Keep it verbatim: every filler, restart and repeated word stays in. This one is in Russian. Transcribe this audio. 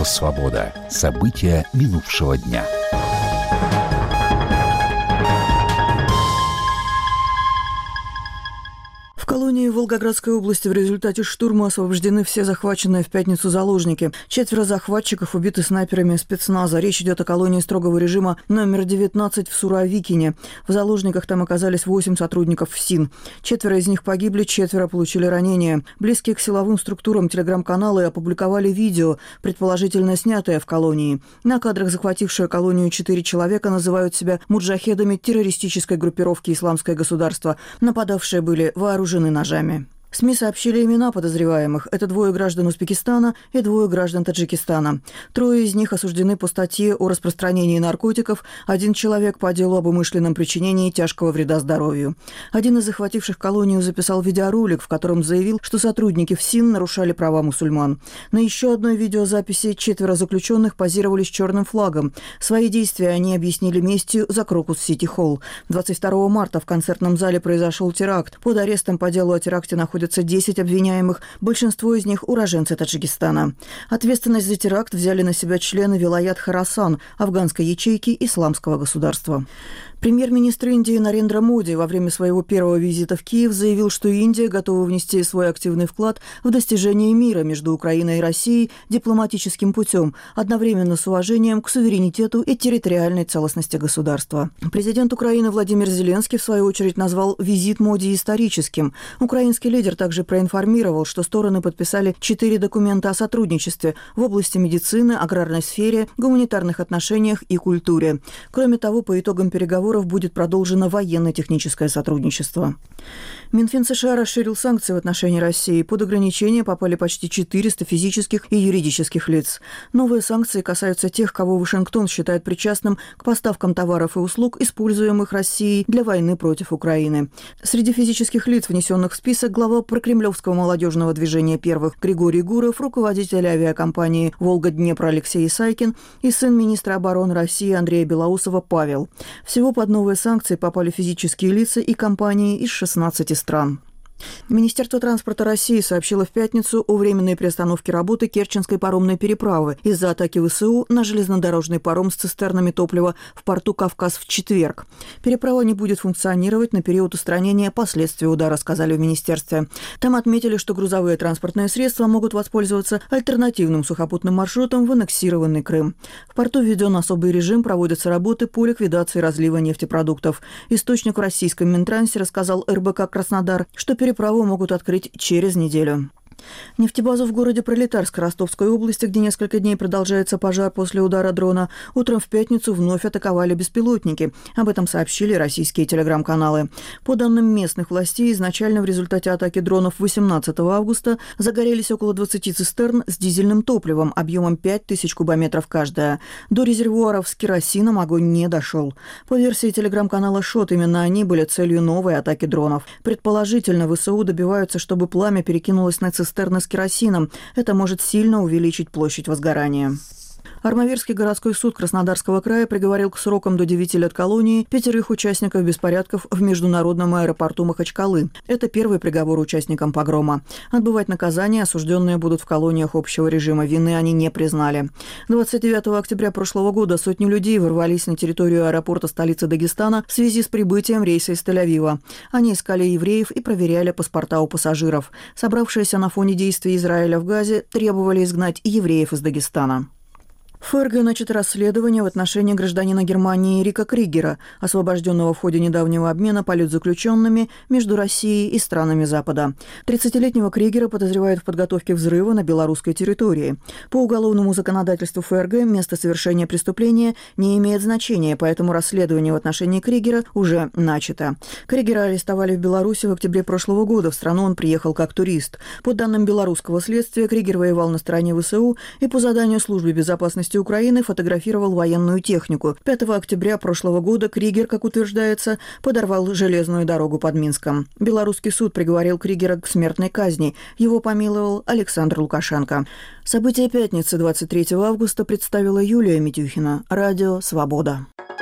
Радио «Свобода». События минувшего дня. В колонии Волгоградской области в результате штурма освобождены все захваченные в пятницу заложники. Четверо захватчиков убиты снайперами спецназа. Речь идет о колонии строгого режима номер девятнадцать в Суровикине. В заложниках там оказались восемь сотрудников ФСИН. Четверо из них погибли, четверо получили ранения. Близкие к силовым структурам телеграм-каналы опубликовали видео, предположительно снятое в колонии. На кадрах захватившие колонию четыре человека называют себя муджахедами террористической группировки «Исламское государство». Нападавшие были вооружены ножами. СМИ сообщили имена подозреваемых. Это двое граждан Узбекистана и двое граждан Таджикистана. Трое из них осуждены по статье о распространении наркотиков, один человек по делу об умышленном причинении тяжкого вреда здоровью. Один из захвативших колонию записал видеоролик, в котором заявил, что сотрудники ФСИН нарушали права мусульман. На еще одной видеозаписи четверо заключенных позировали с черным флагом. Свои действия они объяснили местью за Крокус-Сити-Холл. двадцать второго марта в концертном зале произошел теракт. Под арестом по делу о теракте находятся десять обвиняемых, большинство из них уроженцы Таджикистана. Ответственность за теракт взяли на себя члены Вилаят Хорасан, афганской ячейки Исламского государства. Премьер-министр Индии Нарендра Моди во время своего первого визита в Киев заявил, что Индия готова внести свой активный вклад в достижение мира между Украиной и Россией дипломатическим путем, одновременно с уважением к суверенитету и территориальной целостности государства. Президент Украины Владимир Зеленский, в свою очередь, назвал визит Моди историческим. Украинский лидер также проинформировал, что стороны подписали четыре документа о сотрудничестве в области медицины, аграрной сфере, гуманитарных отношениях и культуре. Кроме того, по итогам переговоров будет продолжено военно-техническое сотрудничество. Минфин США расширил санкции в отношении России. Под ограничения попали почти четыреста физических и юридических лиц. Новые санкции касаются тех, кого Вашингтон считает причастным к поставкам товаров и услуг, используемых Россией для войны против Украины. Среди физических лиц, внесенных в список, глава прокремлевского молодежного движения «Первых» Григорий Гуров, руководитель авиакомпании «Волга-Днепр» Алексей Исайкин и сын министра обороны России Андрея Белоусова Павел. Всего под новые санкции попали физические лица и компании из шестнадцати стран. Министерство транспорта России сообщило в пятницу о временной приостановке работы Керченской паромной переправы из-за атаки ВСУ на железнодорожный паром с цистернами топлива в порту Кавказ в четверг. Переправа не будет функционировать на период устранения последствий удара, сказали в министерстве. Там отметили, что грузовые транспортные средства могут воспользоваться альтернативным сухопутным маршрутом в аннексированный Крым. В порту введен особый режим, проводятся работы по ликвидации разлива нефтепродуктов. Источник в российском Минтрансе рассказал эр бэ ка «Краснодар», что переправу могут открыть через неделю. Нефтебазу в городе Пролетарск Ростовской области, где несколько дней продолжается пожар после удара дрона, утром в пятницу вновь атаковали беспилотники. Об этом сообщили российские телеграм-каналы. По данным местных властей, изначально в результате атаки дронов восемнадцатого августа загорелись около двадцати цистерн с дизельным топливом объемом пять тысяч кубометров каждая. До резервуаров с керосином огонь не дошел. По версии телеграм-канала «Шот», именно они были целью новой атаки дронов. Предположительно, ВСУ добиваются, чтобы пламя перекинулось на цистерны с керосином. Это может сильно увеличить площадь возгорания. Армавирский городской суд Краснодарского края приговорил к срокам до девяти лет колонии пятерых участников беспорядков в международном аэропорту Махачкалы. Это первый приговор участникам погрома. Отбывать наказание осужденные будут в колониях общего режима. Вины они не признали. двадцать девятого октября прошлого года сотни людей ворвались на территорию аэропорта столицы Дагестана в связи с прибытием рейса из Тель-Авива. Они искали евреев и проверяли паспорта у пассажиров. Собравшиеся на фоне действий Израиля в Газе требовали изгнать и евреев из Дагестана. В ФРГ начато расследование в отношении гражданина Германии Рика Кригера, освобожденного в ходе недавнего обмена политзаключенными между Россией и странами Запада. тридцатилетнего Кригера подозревают в подготовке взрыва на белорусской территории. По уголовному законодательству ФРГ место совершения преступления не имеет значения, поэтому расследование в отношении Кригера уже начато. Кригера арестовали в Беларуси в октябре прошлого года. В страну он приехал как турист. По данным белорусского следствия, Кригер воевал на стороне ВСУ и по заданию службы безопасности Украины фотографировал военную технику. пятого октября прошлого года Кригер, как утверждается, подорвал железную дорогу под Минском. Белорусский суд приговорил Кригера к смертной казни. Его помиловал Александр Лукашенко. События пятницы двадцать третьего августа представила Юлия Митюхина. Радио «Свобода».